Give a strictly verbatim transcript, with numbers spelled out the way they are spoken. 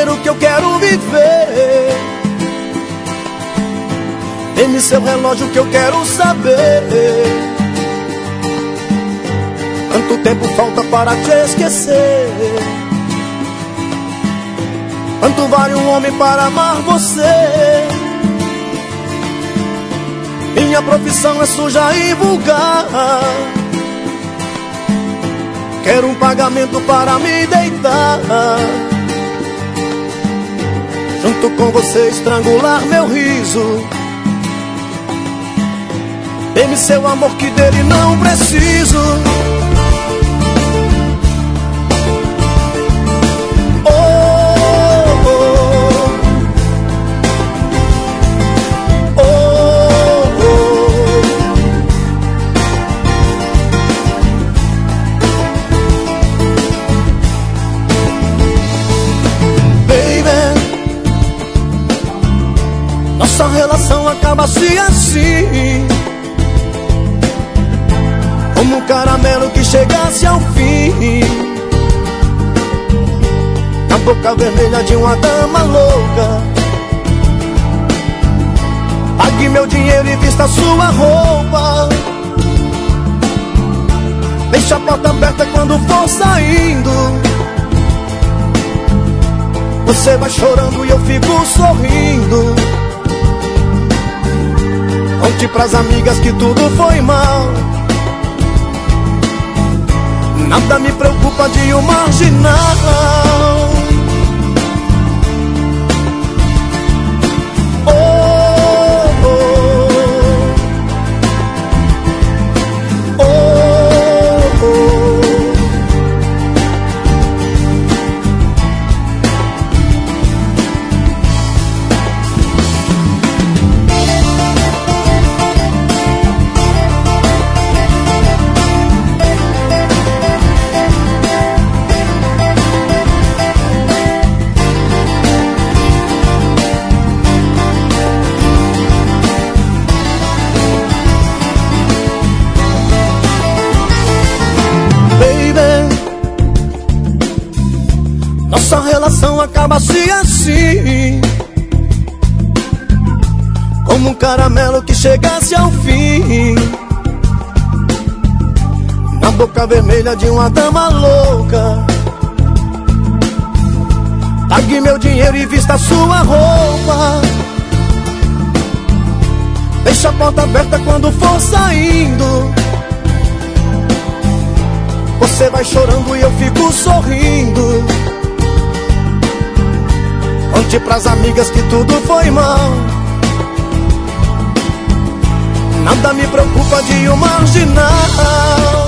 viver o que eu quero viver. Dê-me seu relógio que eu quero saber quanto tempo falta para te esquecer. Quanto vale um homem para amar você? Minha profissão é suja e vulgar. Quero um pagamento para me deitar, junto com você estrangular meu riso. Dê-me seu amor que dele não preciso. Nossa relação acaba-se assim, como um caramelo que chegasse ao fim, na boca vermelha de uma dama louca. Pague meu dinheiro e vista sua roupa. Deixa a porta aberta quando for saindo. Você vai chorando e eu fico sorrindo. Conte pras amigas que tudo foi mal. Nada me preocupa de um marginal. Oh, oh, oh, oh. Nossa relação acaba-se assim, como um caramelo que chegasse ao fim, na boca vermelha de uma dama louca. Pague meu dinheiro e vista sua roupa. Deixa a porta aberta quando for saindo. Você vai chorando e eu fico sorrindo. Conte pras amigas que tudo foi mal. Nada me preocupa de um marginal.